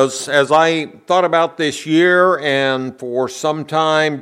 As I thought about this year, and for some time,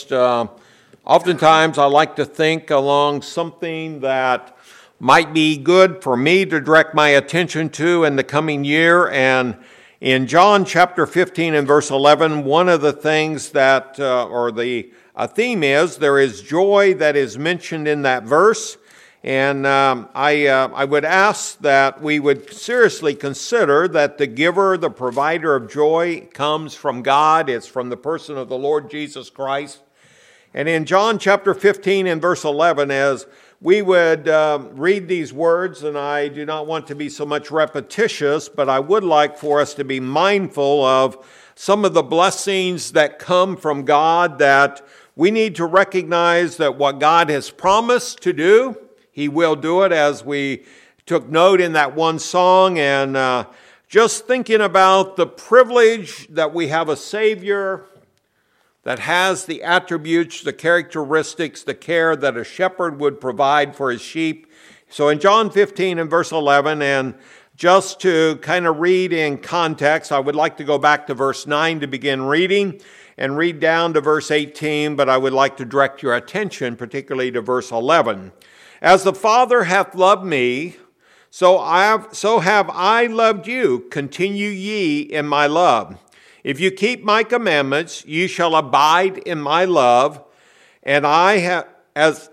oftentimes I like to think along something that might be good for me to direct my attention to in the coming year. And in John chapter 15 and verse 11, one of the things that, a theme is, there is joy that is mentioned in that verse. And I would ask that we would seriously consider that the giver, the provider of joy comes from God. It's from the person of the Lord Jesus Christ. And in John chapter 15 and verse 11, as we would read these words, and I do not want to be so much repetitious, but I would like for us to be mindful of some of the blessings that come from God, that we need to recognize that what God has promised to do, He will do it, as we took note in that one song. And just thinking about the privilege that we have a Savior that has the attributes, the characteristics, the care that a shepherd would provide for his sheep. So in John 15 and verse 11, and just to kind of read in context, I would like to go back to verse 9 to begin reading and read down to verse 18, but I would like to direct your attention particularly to verse 11. As the Father hath loved me, so have I loved you. Continue ye in my love. If you keep my commandments, ye shall abide in my love, and I have,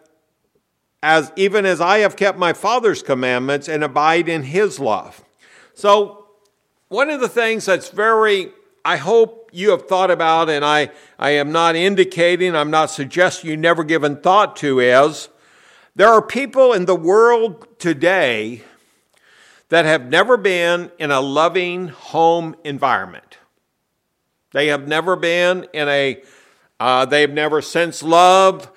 even as I have kept my Father's commandments and abide in his love. So one of the things that's I hope you have thought about, and I am not indicating, I'm not suggesting you never given thought to, is there are people in the world today that have never been in a loving home environment. They have never been in they've never sensed love.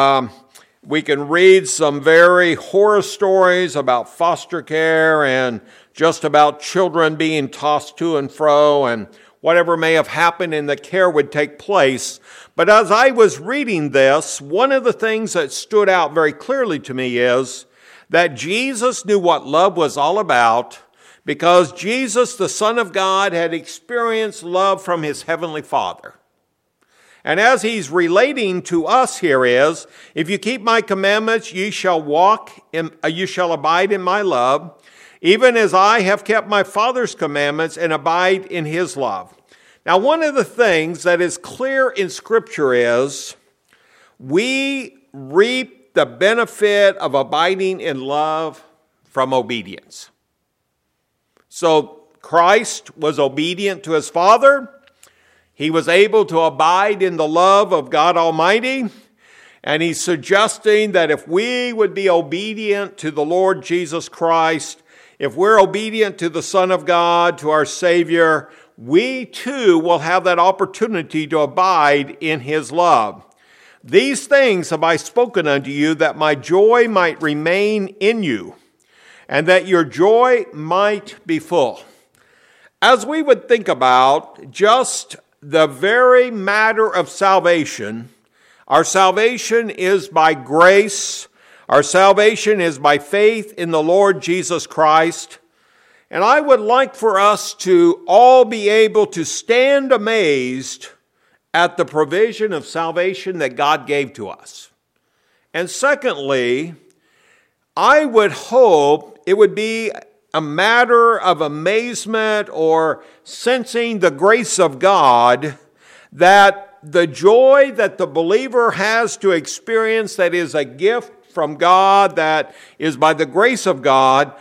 We can read some very horror stories about foster care and just about children being tossed to and fro and whatever may have happened in the care would take place. But as I was reading this, one of the things that stood out very clearly to me is that Jesus knew what love was all about, because Jesus, the Son of God, had experienced love from his heavenly Father. And as he's relating to us here is, if you keep my commandments, you shall abide in my love, even as I have kept my Father's commandments and abide in his love. Now, one of the things that is clear in Scripture is we reap the benefit of abiding in love from obedience. So Christ was obedient to his Father. He was able to abide in the love of God Almighty. And he's suggesting that if we would be obedient to the Lord Jesus Christ, if we're obedient to the Son of God, to our Savior, we too will have that opportunity to abide in his love. These things have I spoken unto you, that my joy might remain in you, and that your joy might be full. As we would think about just the very matter of salvation, our salvation is by grace. Our salvation is by faith in the Lord Jesus Christ. And I would like for us to all be able to stand amazed at the provision of salvation that God gave to us. And secondly, I would hope it would be a matter of amazement or sensing the grace of God that the joy that the believer has to experience, that is a gift from God, that is by the grace of God,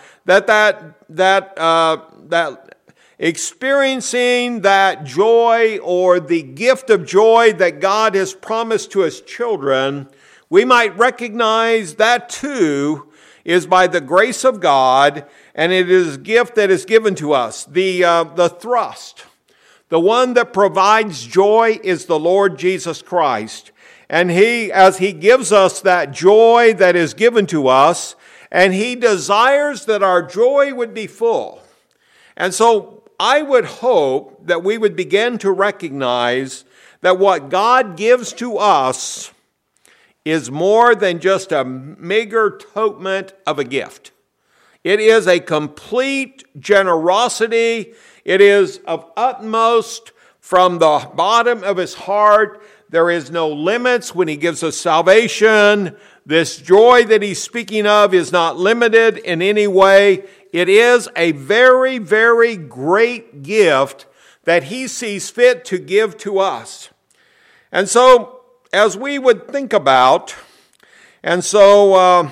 that experiencing that joy or the gift of joy that God has promised to his children, we might recognize that too is by the grace of God, and it is a gift that is given to us. The thrust, the one that provides joy, is the Lord Jesus Christ. And as he gives us that joy that is given to us, and he desires that our joy would be full. And so I would hope that we would begin to recognize that what God gives to us is more than just a meager totement of a gift. It is a complete generosity. It is of utmost from the bottom of his heart. There is no limits when he gives us salvation. This joy that he's speaking of is not limited in any way. It is a very, very great gift that he sees fit to give to us. And so, as we would think about, and so,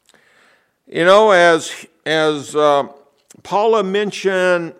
as Paula mentioned,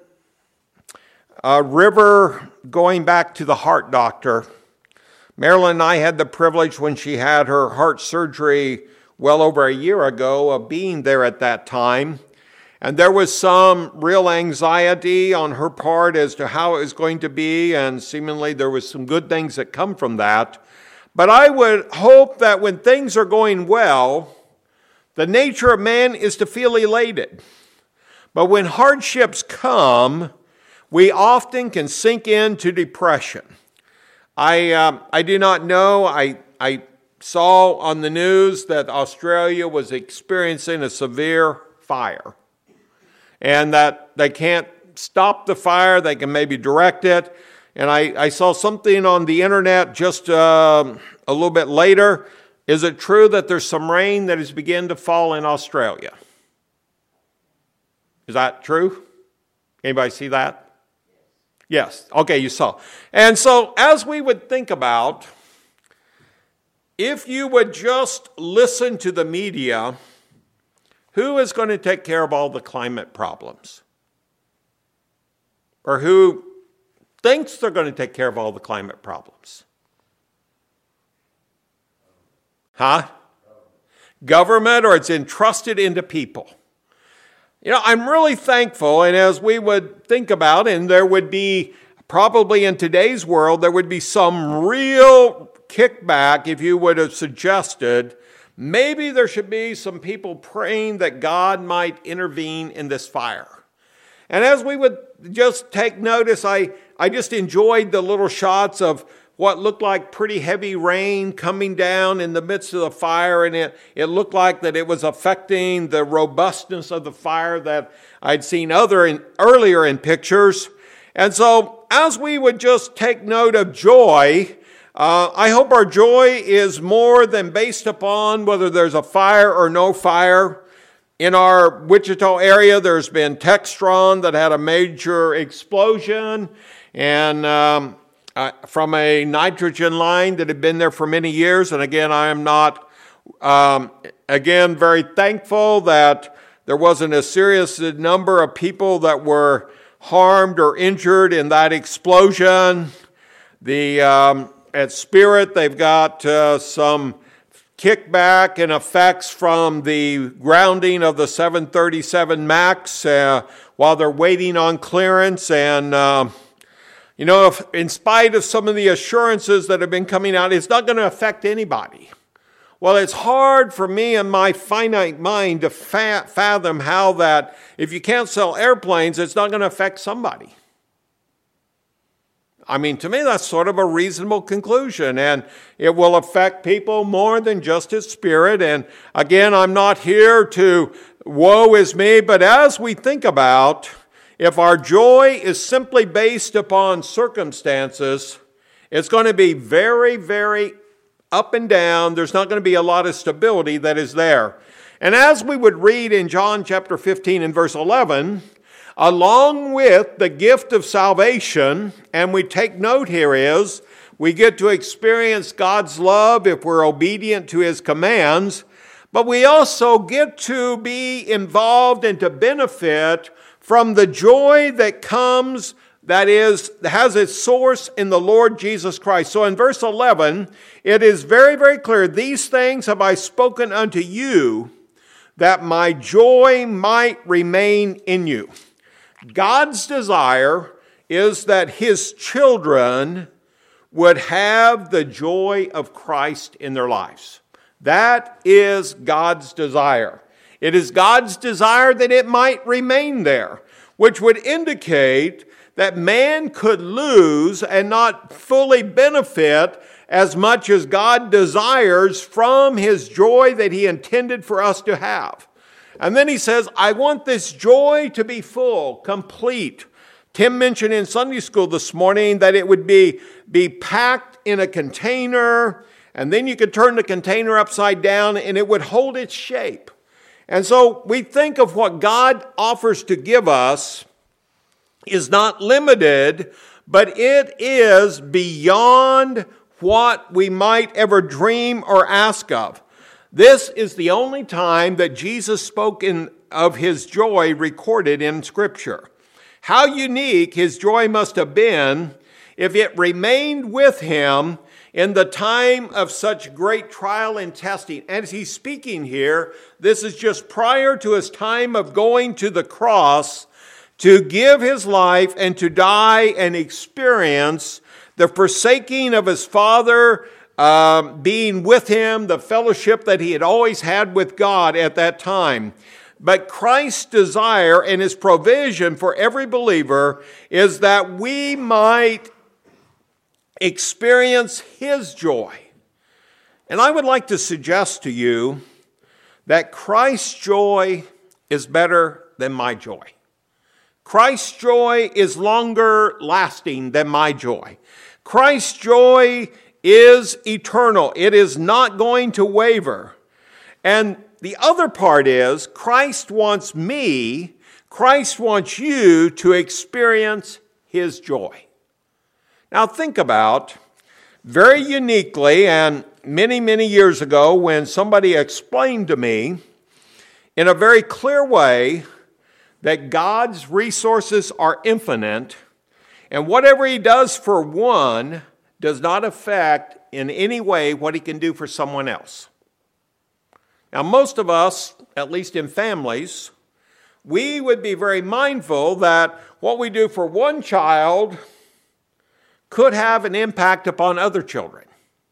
River going back to the heart doctor. Marilyn and I had the privilege when she had her heart surgery well over a year ago of being there at that time. And there was some real anxiety on her part as to how it was going to be, and seemingly there was some good things that come from that. But I would hope that when things are going well, the nature of man is to feel elated. But when hardships come, we often can sink into depression. I do not know. I saw on the news that Australia was experiencing a severe fire, and that they can't stop the fire. They can maybe direct it. And I saw something on the internet just a little bit later. Is it true that there's some rain that has begun to fall in Australia? Is that true? Anybody see that? Yes. Okay, you saw. And so as we would think about, if you would just listen to the media, who is going to take care of all the climate problems? Or who thinks they're going to take care of all the climate problems? Government, or it's entrusted into people. I'm really thankful, and as we would think about, and there would be, probably in today's world, there would be some real kickback if you would have suggested maybe there should be some people praying that God might intervene in this fire. And as we would just take notice, I just enjoyed the little shots of what looked like pretty heavy rain coming down in the midst of the fire, and it looked like that it was affecting the robustness of the fire that I'd seen earlier in pictures. And so as we would just take note of joy, I hope our joy is more than based upon whether there's a fire or no fire. In our Wichita area, there's been Textron that had a major explosion, and from a nitrogen line that had been there for many years. And again, I am not, very thankful that there wasn't a serious number of people that were harmed or injured in that explosion. At Spirit, they've got some kickback and effects from the grounding of the 737 MAX while they're waiting on clearance. And if, in spite of some of the assurances that have been coming out, it's not going to affect anybody. Well, it's hard for me and my finite mind to fathom how that, if you can't sell airplanes, it's not going to affect somebody. I mean, to me, that's sort of a reasonable conclusion, and it will affect people more than just His Spirit. And again, I'm not here to woe is me, but as we think about, if our joy is simply based upon circumstances, it's going to be very, very up and down. There's not going to be a lot of stability that is there. And as we would read in John chapter 15 and verse 11, along with the gift of salvation, and we take note here is, we get to experience God's love if we're obedient to His commands, but we also get to be involved and to benefit from the joy that comes, that has its source in the Lord Jesus Christ. So in verse 11, it is very, very clear, these things have I spoken unto you, that my joy might remain in you. God's desire is that His children would have the joy of Christ in their lives. That is God's desire. It is God's desire that it might remain there, which would indicate that man could lose and not fully benefit as much as God desires from His joy that He intended for us to have. And then He says, I want this joy to be full, complete, Tim mentioned in Sunday school this morning that it would be packed in a container, and then you could turn the container upside down and it would hold its shape. And so we think of what God offers to give us is not limited, but it is beyond what we might ever dream or ask of. This is the only time that Jesus spoke of his joy recorded in Scripture. How unique his joy must have been if it remained with him in the time of such great trial and testing. And as he's speaking here, this is just prior to his time of going to the cross to give his life and to die and experience the forsaking of his Father, being with him, the fellowship that he had always had with God at that time. But Christ's desire and his provision for every believer is that we might experience his joy. And I would like to suggest to you that Christ's joy is better than my joy. Christ's joy is longer lasting than my joy. Christ's joy is eternal. It is not going to waver. And the other part is Christ wants me, Christ wants you to experience his joy. Now think about, very uniquely, and many, many years ago when somebody explained to me in a very clear way that God's resources are infinite, and whatever he does for one does not affect in any way what he can do for someone else. Now, most of us, at least in families, we would be very mindful that what we do for one child could have an impact upon other children.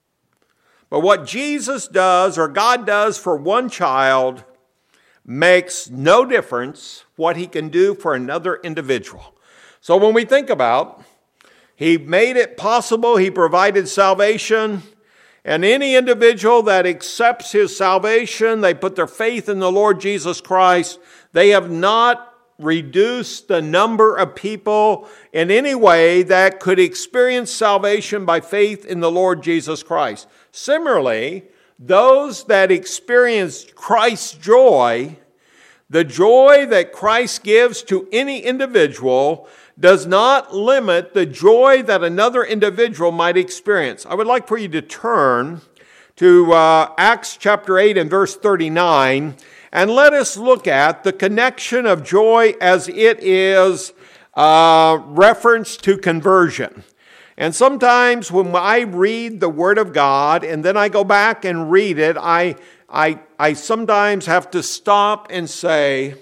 But what Jesus does or God does for one child makes no difference what he can do for another individual. So when we think about, he made it possible, he provided salvation, and any individual that accepts his salvation, they put their faith in the Lord Jesus Christ, they have not reduced the number of people in any way that could experience salvation by faith in the Lord Jesus Christ. Similarly, those that experience Christ's joy, the joy that Christ gives to any individual, does not limit the joy that another individual might experience. I would like for you to turn to Acts chapter 8 and verse 39, and let us look at the connection of joy as it is referenced to conversion. And sometimes when I read the Word of God and then I go back and read it, I sometimes have to stop and say,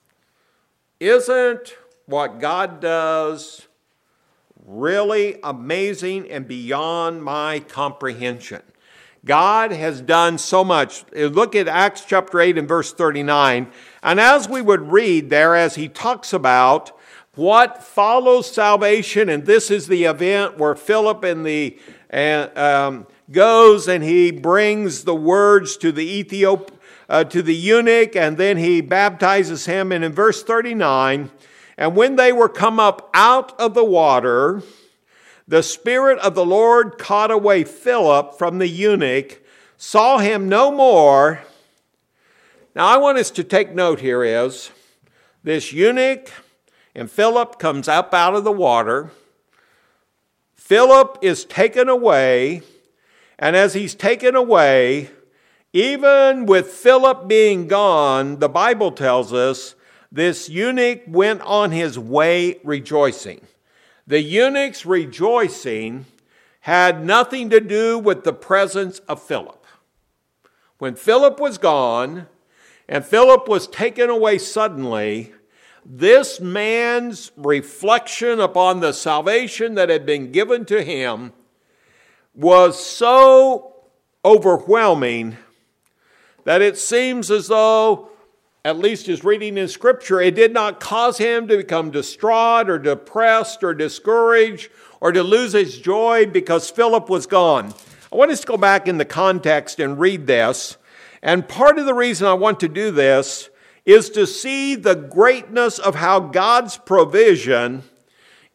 isn't what God does really amazing and beyond my comprehension? God has done so much. Look at Acts chapter 8 and verse 39. And as we would read there, as he talks about what follows salvation, and this is the event where Philip goes and he brings the words to the to the eunuch, and then he baptizes him. And in verse 39, and when they were come up out of the water, the Spirit of the Lord caught away Philip from the eunuch, saw him no more. Now I want us to take note here is, this eunuch and Philip comes up out of the water. Philip is taken away, and as he's taken away, even with Philip being gone, the Bible tells us this eunuch went on his way rejoicing. The eunuch's rejoicing had nothing to do with the presence of Philip. When Philip was gone and Philip was taken away suddenly, this man's reflection upon the salvation that had been given to him was so overwhelming that it seems as though, at least as reading in Scripture, it did not cause him to become distraught or depressed or discouraged or to lose his joy because Philip was gone. I want us to go back in the context and read this. And part of the reason I want to do this is to see the greatness of how God's provision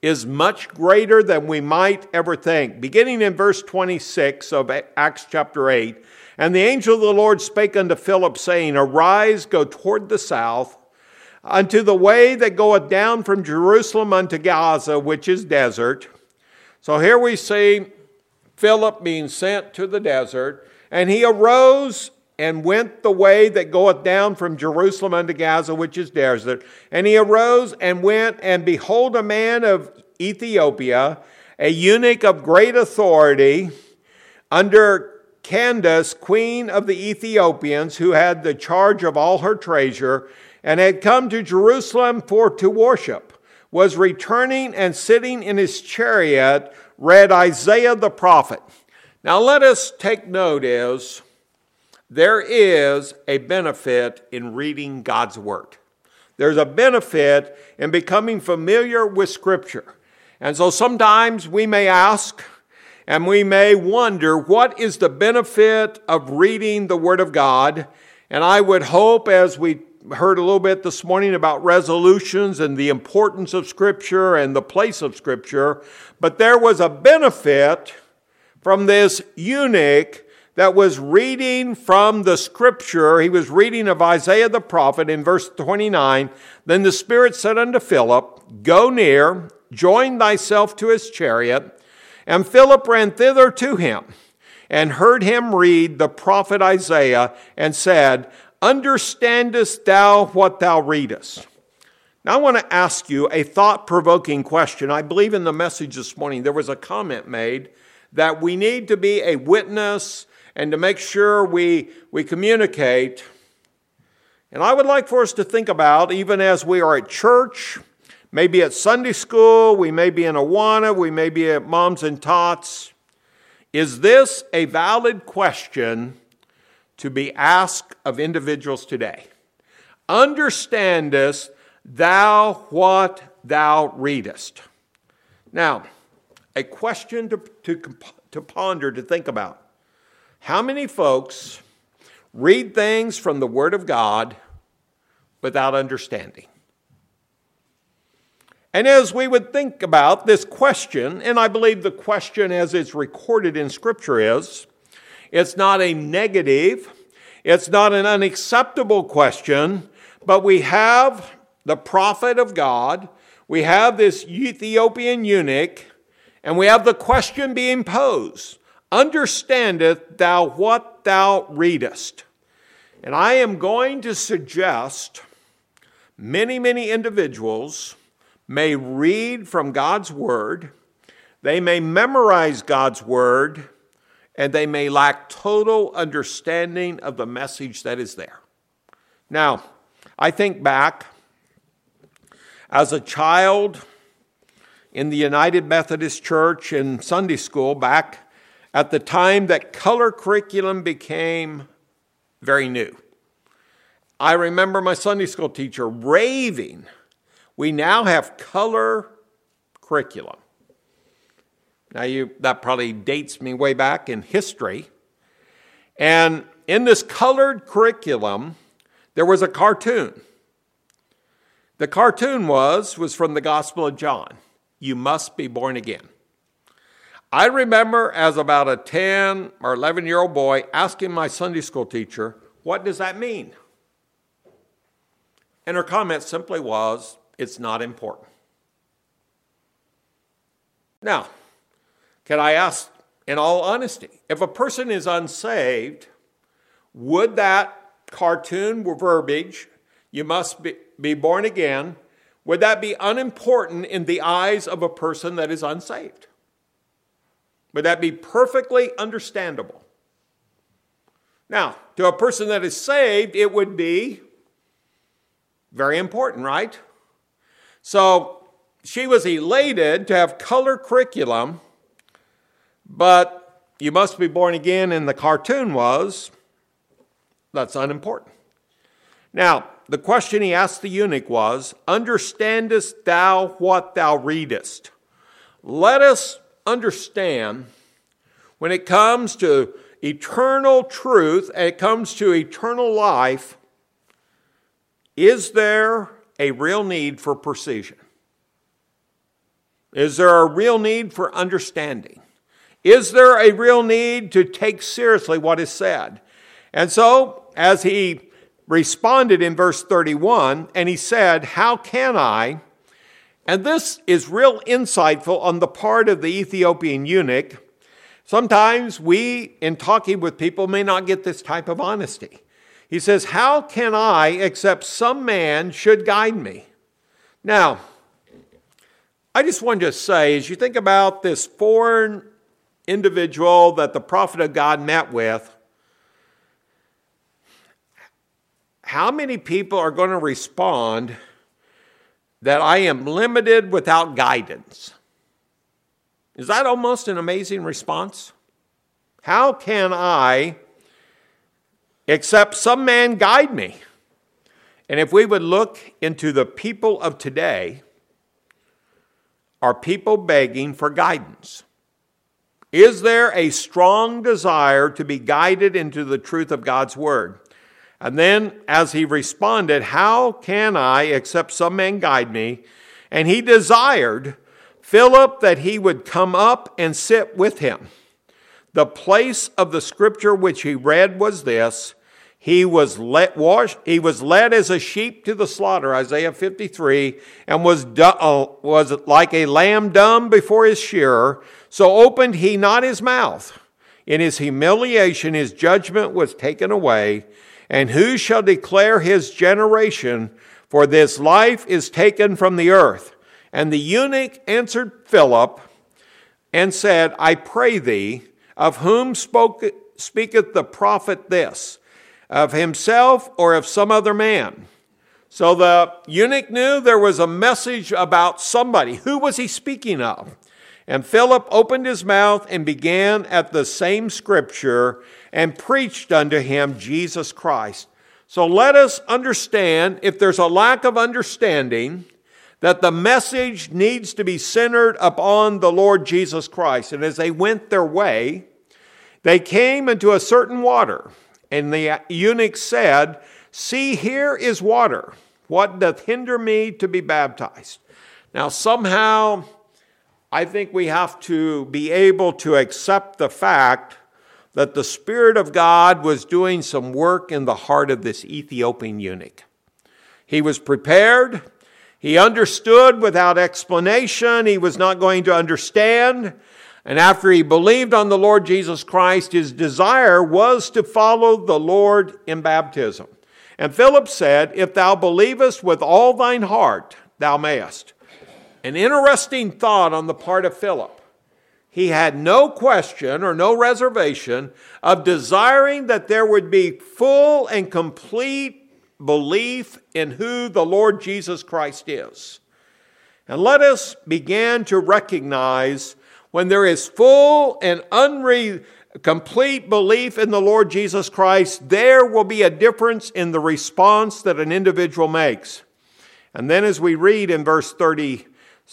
is much greater than we might ever think. Beginning in verse 26 of Acts chapter 8, "And the angel of the Lord spake unto Philip, saying, Arise, go toward the south, unto the way that goeth down from Jerusalem unto Gaza, which is desert." So here we see Philip being sent to the desert, and he arose and went the way that goeth down from Jerusalem unto Gaza, which is desert. And he arose and went, and behold, a man of Ethiopia, a eunuch of great authority, under Candace, queen of the Ethiopians, who had the charge of all her treasure, and had come to Jerusalem for to worship, was returning and sitting in his chariot, read Isaiah the prophet. Now let us take note is, there is a benefit in reading God's Word. There's a benefit in becoming familiar with Scripture. And so sometimes we may ask and we may wonder, what is the benefit of reading the Word of God? And I would hope, as we heard a little bit this morning about resolutions and the importance of Scripture and the place of Scripture, but there was a benefit from this eunuch that was reading from the Scripture. He was reading of Isaiah the prophet in verse 29. "Then the Spirit said unto Philip, Go near, join thyself to his chariot. And Philip ran thither to him, and heard him read the prophet Isaiah, and said, Understandest thou what thou readest?" Now I want to ask you a thought-provoking question. I believe in the message this morning there was a comment made that we need to be a witness and to make sure we communicate. And I would like for us to think about, even as we are at church, maybe at Sunday school, we may be in Awana, we may be at Moms and Tots. Is this a valid question to be asked of individuals today? Understandest thou what thou readest? Now, a question to ponder, to think about. How many folks read things from the Word of God without understanding? And as we would think about this question, and I believe the question as it's recorded in Scripture is, it's not a negative, it's not an unacceptable question, but we have the prophet of God, we have this Ethiopian eunuch, and we have the question being posed. Understandest thou what thou readest? And I am going to suggest many individuals may read from God's Word, they may memorize God's Word, and they may lack total understanding of the message that is there. Now, I think back as a child in the United Methodist Church in Sunday school, back at the time that color curriculum became very new. I remember my Sunday school teacher raving, we now have color curriculum. Now that probably dates me way back in history. And in this colored curriculum, there was a cartoon. The cartoon was from the Gospel of John. You must be born again. I remember as about a 10 or 11-year-old boy asking my Sunday school teacher, what does that mean? And her comment simply was, it's not important. Now, can I ask, in all honesty, if a person is unsaved, would that cartoon verbiage, you must be born again, would that be unimportant in the eyes of a person that is unsaved? Would that be perfectly understandable? Now, to a person that is saved, it would be very important, right? So she was elated to have color curriculum, but you must be born again, and the cartoon was, that's unimportant. Now, the question he asked the eunuch was, understandest thou what thou readest? Let us understand when it comes to eternal truth, and it comes to eternal life, is there a real need for precision? Is there a real need for understanding? Is there a real need to take seriously what is said? And so, as he responded in verse 31, and he said, how can I? And this is real insightful on the part of the Ethiopian eunuch. Sometimes we, in talking with people, may not get this type of honesty. He says, how can I except some man should guide me? Now, I just wanted to say, as you think about this foreign individual that the prophet of God met with, how many people are going to respond that I am limited without guidance? Is that almost an amazing response? How can I, except some man guide me? And if we would look into the people of today, are people begging for guidance? Is there a strong desire to be guided into the truth of God's word? And then as he responded, how can I except some man guide me? And he desired Philip that he would come up and sit with him. The place of the scripture which he read was this: he was led as a sheep to the slaughter, Isaiah 53, and was like a lamb dumb before his shearer. So opened he not his mouth. In his humiliation his judgment was taken away. And who shall declare his generation? For this life is taken from the earth. And the eunuch answered Philip and said, I pray thee, of whom speaketh the prophet this? Of himself or of some other man? So the eunuch knew there was a message about somebody. Who was he speaking of? And Philip opened his mouth and began at the same scripture and preached unto him Jesus Christ. So let us understand, if there's a lack of understanding, that the message needs to be centered upon the Lord Jesus Christ. And as they went their way, they came into a certain water. And the eunuch said, see, here is water. What doth hinder me to be baptized? Now somehow, I think we have to be able to accept the fact that the Spirit of God was doing some work in the heart of this Ethiopian eunuch. He was prepared. He understood without explanation. He was not going to understand. And after he believed on the Lord Jesus Christ, his desire was to follow the Lord in baptism. And Philip said, if thou believest with all thine heart, thou mayest. An interesting thought on the part of Philip. He had no question or no reservation of desiring that there would be full and complete belief in who the Lord Jesus Christ is. And let us begin to recognize when there is full and complete belief in the Lord Jesus Christ, there will be a difference in the response that an individual makes. And then as we read in verse 30,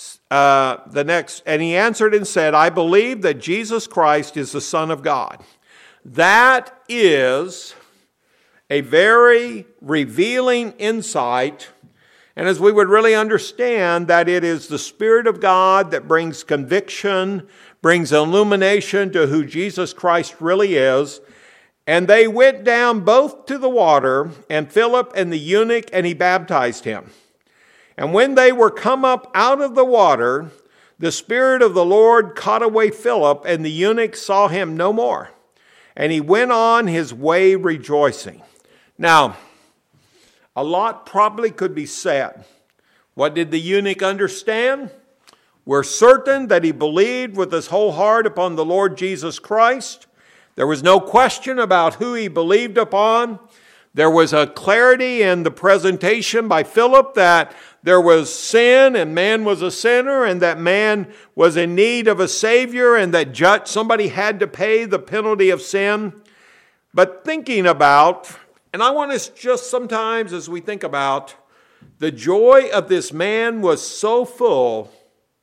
and he answered and said, I believe that Jesus Christ is the Son of God. That is a very revealing insight. And as we would really understand that it is the Spirit of God that brings conviction, brings illumination to who Jesus Christ really is. And they went down both to the water, and Philip and the eunuch, and he baptized him. And when they were come up out of the water, the Spirit of the Lord caught away Philip, and the eunuch saw him no more. And he went on his way rejoicing. Now, a lot probably could be said. What did the eunuch understand? We're certain that he believed with his whole heart upon the Lord Jesus Christ. There was no question about who he believed upon. There was a clarity in the presentation by Philip that there was sin and man was a sinner and that man was in need of a Savior and that somebody had to pay the penalty of sin. But thinking about, and I want us just sometimes as we think about, the joy of this man was so full,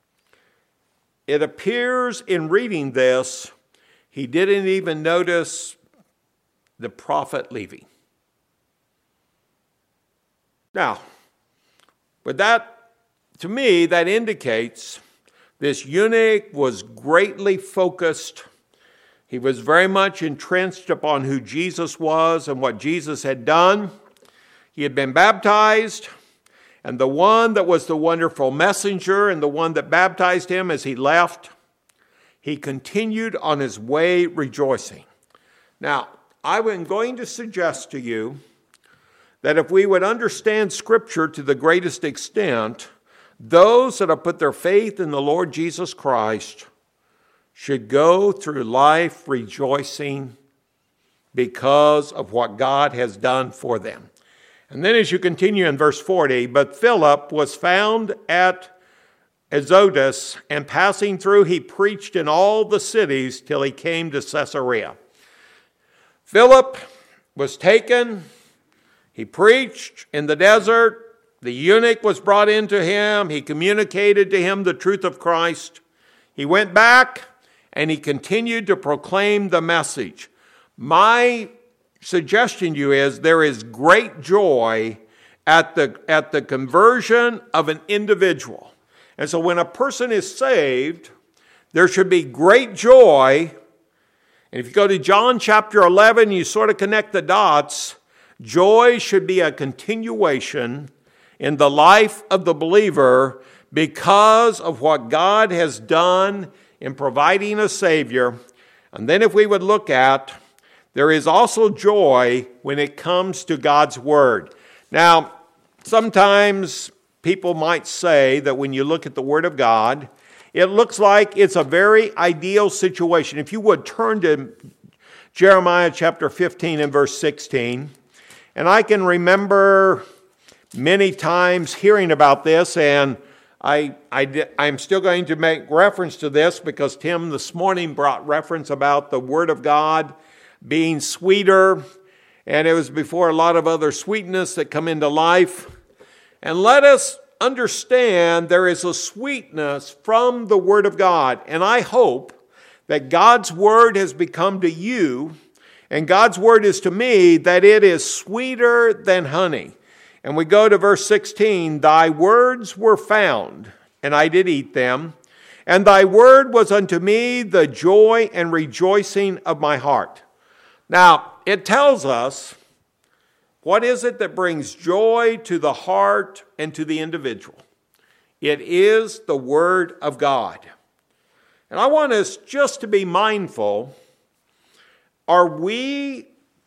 it appears in reading this, he didn't even notice the prophet leaving. Now, but that, to me, that indicates This eunuch was greatly focused. He was very much entrenched upon who Jesus was and what Jesus had done. He had been baptized, and the one that was the wonderful messenger and the one that baptized him as he left, he continued on his way rejoicing. Now, I am going to suggest to you that if we would understand Scripture to the greatest extent, those that have put their faith in the Lord Jesus Christ should go through life rejoicing because of what God has done for them. And then as you continue in verse 40, but Philip was found at Azotus, and passing through, he preached in all the cities till he came to Caesarea. Philip was taken, he preached in the desert, the eunuch was brought into him, he communicated to him the truth of Christ. He went back and he continued to proclaim the message. My suggestion to you is there is great joy at the conversion of an individual. And so when a person is saved, there should be great joy. And if you go to John chapter 11, you sort of connect the dots. Joy should be a continuation in the life of the believer because of what God has done in providing a Savior. And then if we would look at, there is also joy when it comes to God's Word. Now, sometimes people might say that when you look at the Word of God, it looks like it's a very ideal situation. If you would turn to Jeremiah chapter 15 and verse 16. And I can remember many times hearing about this, and I'm still going to make reference to this because Tim this morning brought reference about the Word of God being sweeter, and it was before a lot of other sweetness that come into life. And let us understand there is a sweetness from the Word of God, and I hope that God's Word has become to you, and God's Word is to me, that it is sweeter than honey. And we go to verse 16, thy words were found, and I did eat them, and thy word was unto me the joy and rejoicing of my heart. Now, it tells us what is it that brings joy to the heart and to the individual. It is the Word of God. And I want us just to be mindful, are we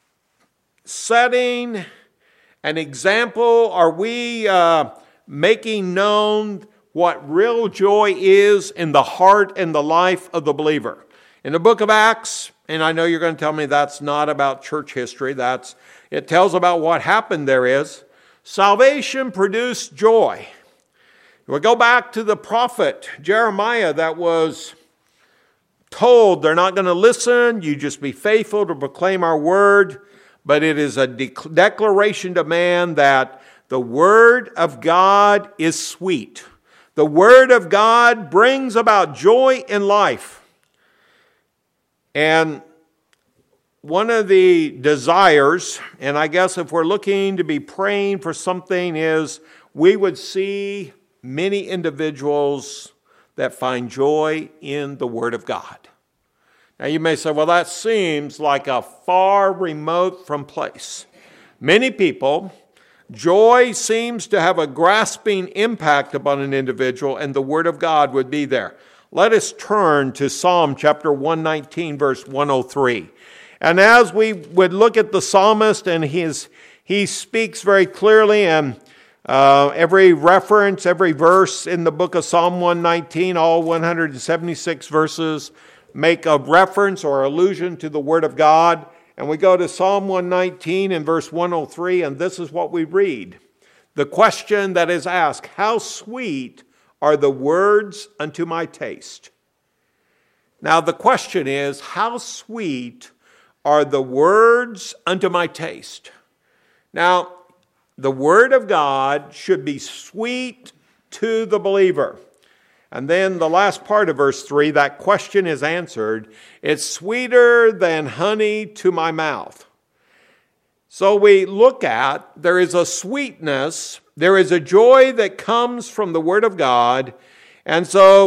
setting an example? Are we making known what real joy is in the heart and the life of the believer? In the book of Acts, and I know you're going to tell me that's not about church history, it tells about what happened there is. Salvation produced joy. We go back to the prophet Jeremiah that was told they're not going to listen, you just be faithful to proclaim our word. But it is a declaration to man that the Word of God is sweet. The Word of God brings about joy in life. And one of the desires, and I guess if we're looking to be praying for something, is we would see many individuals that find joy in the Word of God. Now you may say, well, that seems like a far remote from place. Many people, joy seems to have a grasping impact upon an individual, and the Word of God would be there. Let us turn to Psalm chapter 119, verse 103. And as we would look at the psalmist, and he speaks very clearly, and every reference, every verse in the book of Psalm 119, all 176 verses, make a reference or allusion to the Word of God. And we go to Psalm 119 and verse 103, and this is what we read. The question that is asked, how sweet are the words unto my taste? Now the question is, how sweet are the words unto my taste? Now, the Word of God should be sweet to the believer. And then the last part of verse 3, that question is answered. It's sweeter than honey to my mouth. So we look at, there is a sweetness, there is a joy that comes from the Word of God. And so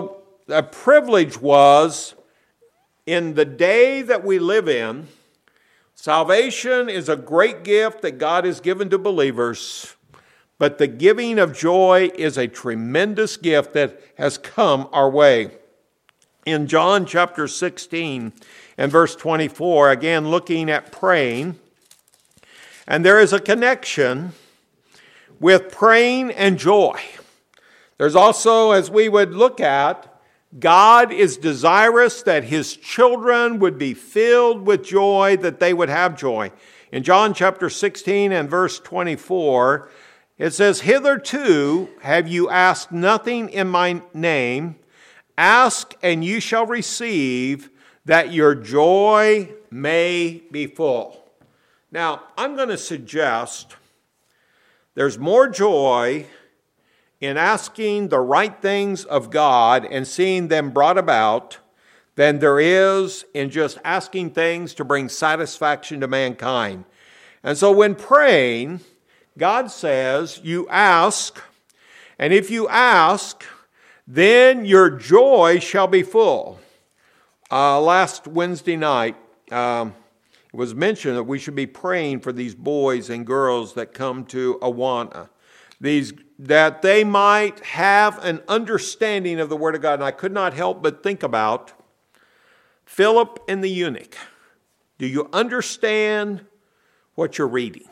the privilege was in the day that we live in, salvation is a great gift that God has given to believers, but the giving of joy is a tremendous gift that has come our way. In John chapter 16 and verse 24, again looking at praying, and there is a connection with praying and joy. There's also, as we would look at, God is desirous that his children would be filled with joy, that they would have joy. In John chapter 16 and verse 24, it says, "Hitherto have you asked nothing in my name. Ask and you shall receive, that your joy may be full." Now, I'm going to suggest there's more joy in asking the right things of God and seeing them brought about than there is in just asking things to bring satisfaction to mankind. And so when praying, God says, you ask, and if you ask, then your joy shall be full. Last Wednesday night, it was mentioned that we should be praying for these boys and girls that come to Awana, that they might have an understanding of the Word of God. And I could not help but think about Philip and the eunuch. Do you understand what you're reading?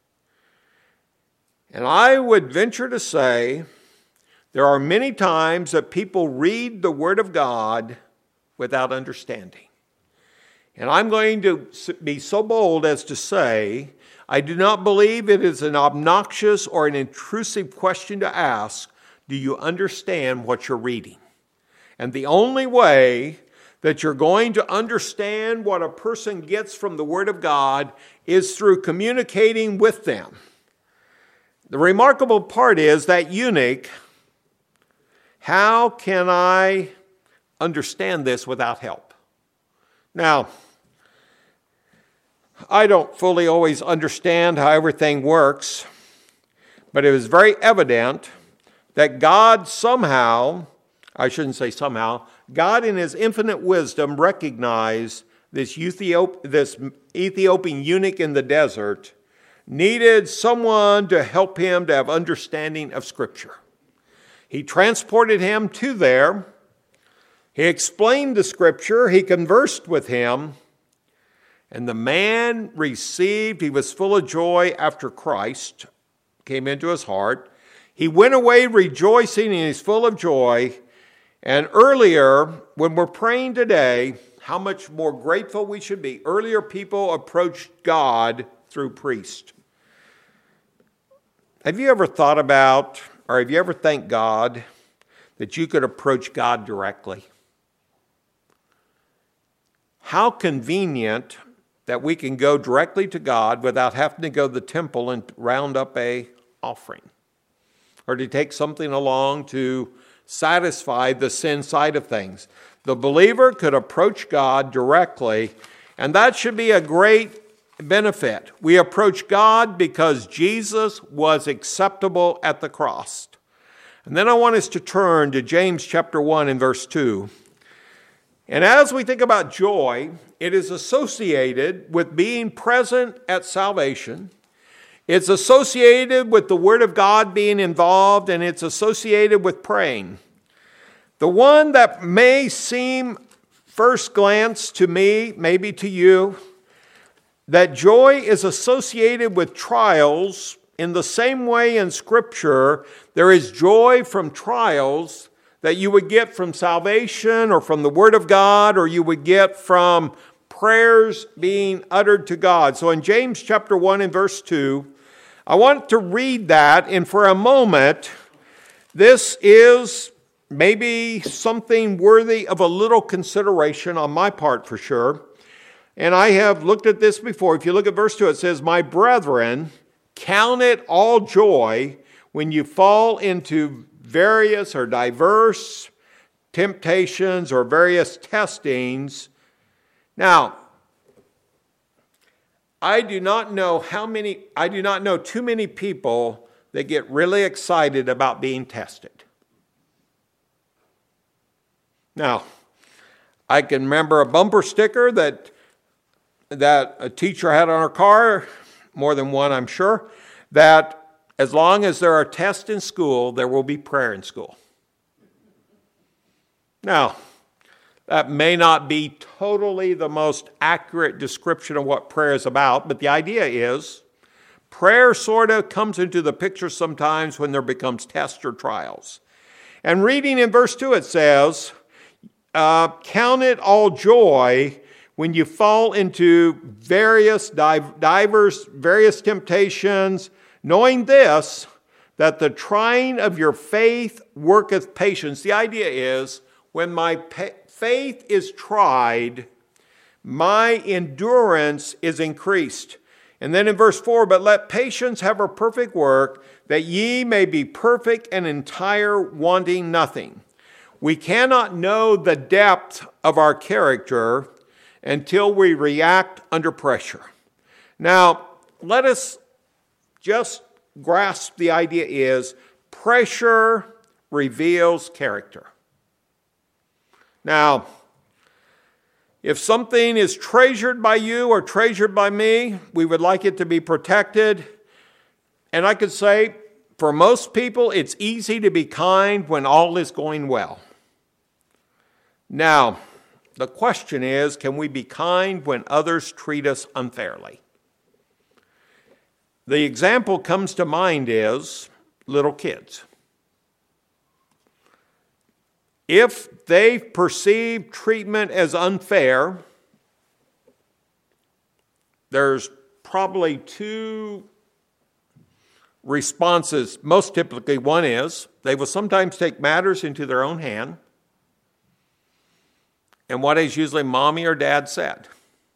And I would venture to say there are many times that people read the Word of God without understanding. And I'm going to be so bold as to say, I do not believe it is an obnoxious or an intrusive question to ask, do you understand what you're reading? And the only way that you're going to understand what a person gets from the Word of God is through communicating with them. The remarkable part is that eunuch, how can I understand this without help? Now, I don't fully always understand how everything works, but it was very evident that God somehow, I shouldn't say somehow, God in his infinite wisdom recognized this Ethiopian eunuch in the desert needed someone to help him to have understanding of Scripture. He transported him to there. He explained the Scripture. He conversed with him. And the man received, he was full of joy after Christ came into his heart. He went away rejoicing and he's full of joy. And earlier, when we're praying today, how much more grateful we should be. Earlier, people approached God through priests. Have you ever thought about, or have you ever thanked God that you could approach God directly? How convenient that we can go directly to God without having to go to the temple and round up an offering, or to take something along to satisfy the sin side of things. The believer could approach God directly, and that should be a great benefit. We approach God because Jesus was acceptable at the cross. And then I want us to turn to James chapter 1 and verse 2. And as we think about joy, it is associated with being present at salvation. It's associated with the Word of God being involved, and it's associated with praying. The one that may seem, first glance to me, maybe to you, that joy is associated with trials in the same way in Scripture there is joy from trials that you would get from salvation or from the Word of God, or you would get from prayers being uttered to God. So in James chapter 1 and verse 2, I want to read that, and for a moment, this is maybe something worthy of a little consideration on my part for sure. And I have looked at this before. If you look at verse 2, it says, "My brethren, count it all joy when you fall into various or diverse temptations or various testings." Now, I do not know too many people that get really excited about being tested. Now, I can remember a bumper sticker that a teacher had on her car, more than one I'm sure, that as long as there are tests in school, there will be prayer in school. Now, that may not be totally the most accurate description of what prayer is about, but the idea is prayer sort of comes into the picture sometimes when there becomes tests or trials. And reading in verse 2 it says, count it all joy when you fall into various temptations, knowing this, that the trying of your faith worketh patience. The idea is, when my faith is tried, my endurance is increased. And then in verse 4, but let patience have her perfect work, that ye may be perfect and entire, wanting nothing. We cannot know the depth of our character until we react under pressure. Now, let us just grasp the idea is pressure reveals character. Now, if something is treasured by you or treasured by me, we would like it to be protected. And I could say, for most people, it's easy to be kind when all is going well. Now, the question is, can we be kind when others treat us unfairly? The example comes to mind is little kids. If they perceive treatment as unfair, there's probably two responses. Most typically, one is they will sometimes take matters into their own hand. And what is usually mommy or dad said?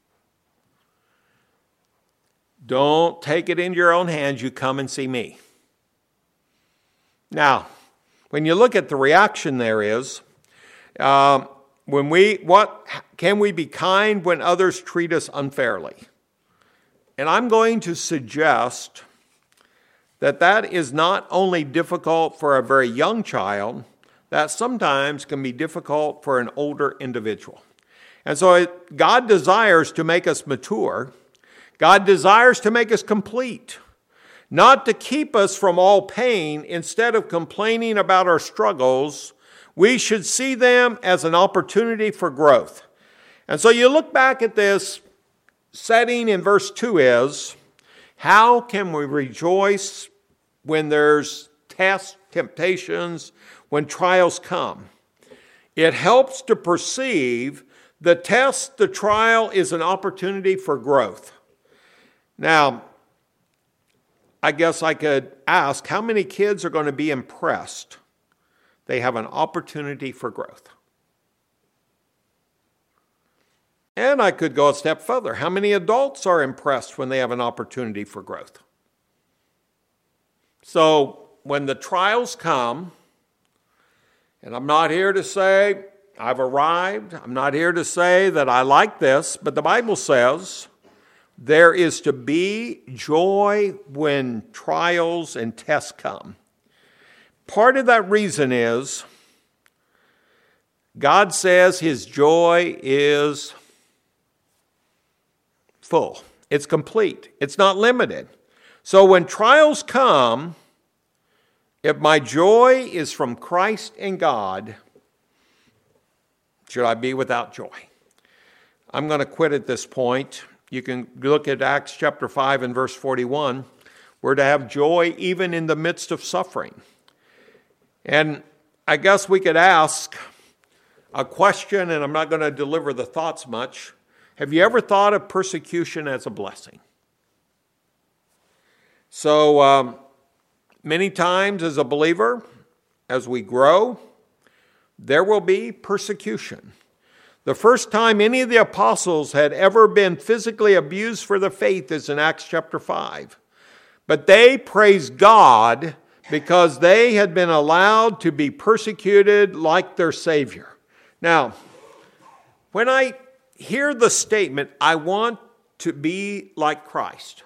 Don't take it into your own hands, you come and see me. Now, when you look at the reaction there is, can we be kind when others treat us unfairly? And I'm going to suggest that is not only difficult for a very young child, that sometimes can be difficult for an older individual. And so God desires to make us mature. God desires to make us complete, not to keep us from all pain. Instead of complaining about our struggles, we should see them as an opportunity for growth. And so you look back at this setting in verse 2 is, how can we rejoice when there's tests, temptations, when trials come? It helps to perceive the test, the trial is an opportunity for growth. Now, I guess I could ask, how many kids are going to be impressed? They have an opportunity for growth. And I could go a step further. How many adults are impressed when they have an opportunity for growth? So when the trials come, and I'm not here to say I've arrived, I'm not here to say that I like this, but the Bible says there is to be joy when trials and tests come. Part of that reason is God says His joy is full. It's complete. It's not limited. So when trials come, if my joy is from Christ and God, should I be without joy? I'm going to quit at this point. You can look at Acts chapter 5 and verse 41. We're to have joy even in the midst of suffering. And I guess we could ask a question, and I'm not going to deliver the thoughts much. Have you ever thought of persecution as a blessing? So many times as a believer, as we grow, there will be persecution. The first time any of the apostles had ever been physically abused for the faith is in Acts chapter 5. But they praised God because they had been allowed to be persecuted like their Savior. Now, when I hear the statement, I want to be like Christ.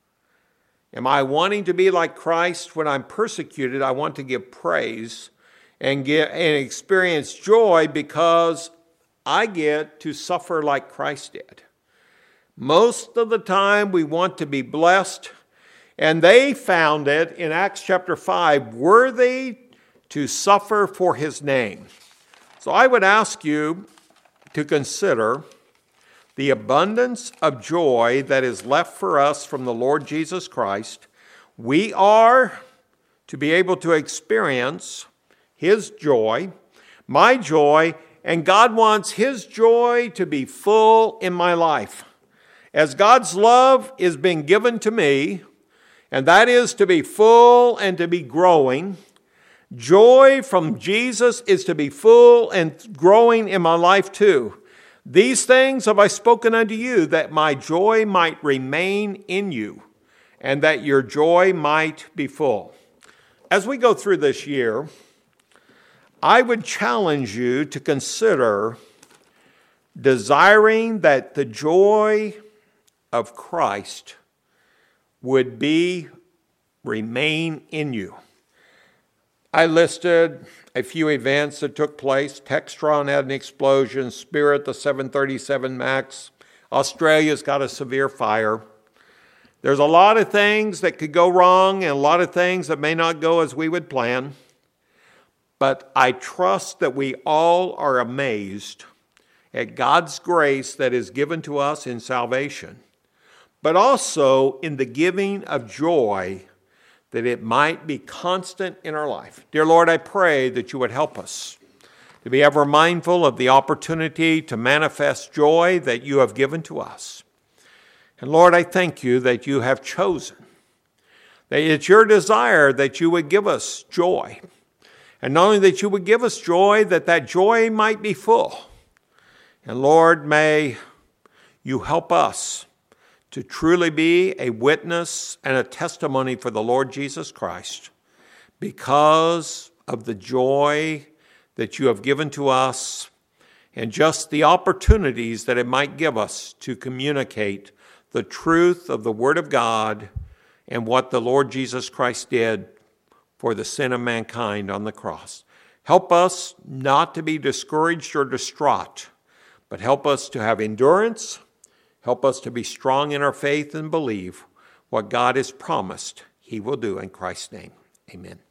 Am I wanting to be like Christ when I'm persecuted? I want to give praise. and experience joy because I get to suffer like Christ did. Most of the time we want to be blessed, and they found it in Acts chapter 5 worthy to suffer for his name. So I would ask you to consider the abundance of joy that is left for us from the Lord Jesus Christ. We are to be able to experience his joy, my joy, and God wants his joy to be full in my life. As God's love is being given to me, and that is to be full and to be growing, joy from Jesus is to be full and growing in my life too. These things have I spoken unto you, that my joy might remain in you, and that your joy might be full. As we go through this year, I would challenge you to consider desiring that the joy of Christ would remain in you. I listed a few events that took place. Textron had an explosion, Spirit, the 737 MAX. Australia's got a severe fire. There's a lot of things that could go wrong and a lot of things that may not go as we would plan. But I trust that we all are amazed at God's grace that is given to us in salvation, but also in the giving of joy that it might be constant in our life. Dear Lord, I pray that you would help us to be ever mindful of the opportunity to manifest joy that you have given to us. And Lord, I thank you that you have chosen, that it's your desire that you would give us joy. And not only that you would give us joy, that joy might be full. And Lord, may you help us to truly be a witness and a testimony for the Lord Jesus Christ because of the joy that you have given to us and just the opportunities that it might give us to communicate the truth of the Word of God and what the Lord Jesus Christ did for the sin of mankind on the cross. Help us not to be discouraged or distraught, but help us to have endurance. Help us to be strong in our faith and believe what God has promised he will do in Christ's name. Amen.